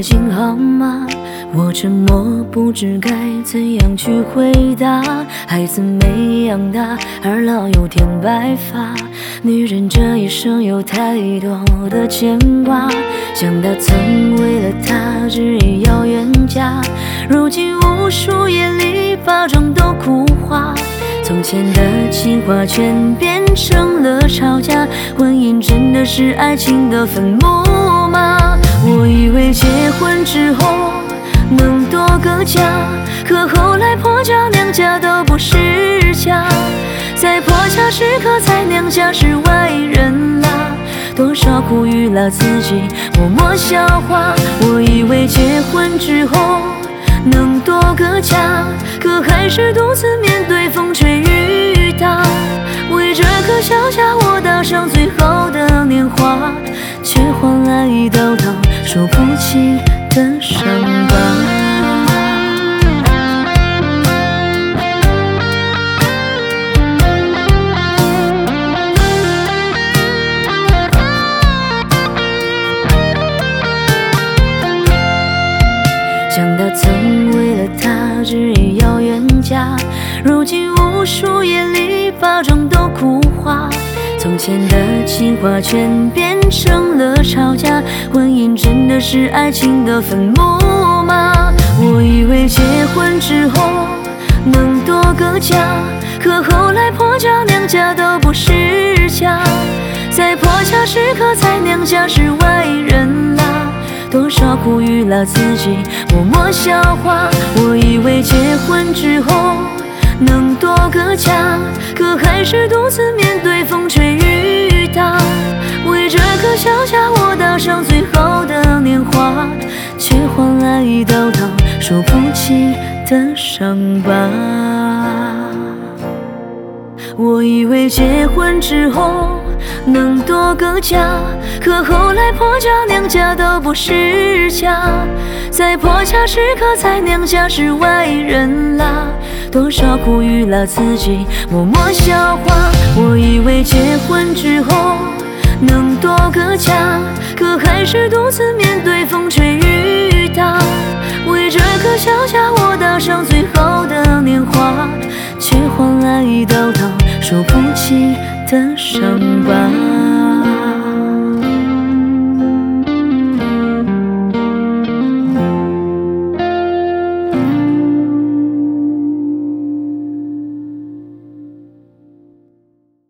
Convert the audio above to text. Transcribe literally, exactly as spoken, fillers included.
情好吗？我沉默，不知该怎样去回答。孩子没养大，二老又添白发，女人这一生有太多的牵挂。想他曾为了她执意要远嫁，如今无数夜里巴掌都哭花。从前的情话全变成了吵架，婚姻真的是爱情的坟墓吗？我以为结婚之后能多个家，可后来婆家娘家都不是家，在婆家是客，在娘家是外人啦。多少苦与辣自己默默消化。我以为结婚之后能多个家，可还是独自面对风吹雨打。为这个小家，我搭上最后的年华，却换来一道道说不清的伤疤。想他曾为了她执意要远嫁，如今无数夜里巴掌都哭花。从前的情话全变成了吵架，婚姻真的是爱情的坟墓吗？我以为结婚之后能多个家，可后来婆家娘家都不是家，在婆家是客，在娘家是外人啦。多少苦与辣自己默默消化。我以为结婚之后能多个家，可还是独自面对风吹雨打。为这个小家，我搭上最后的年华，却换来一道道说不清的伤疤。我以为结婚之后能多个家，可后来婆家娘家都不是家，在婆家是客，在娘家是外人啦。多少苦与辣自己默默消化。我以为结婚之后能多个家，可还是独自面对风吹雨打。为这个小家，我搭上最后的年华，却换来一道道说不清的伤疤。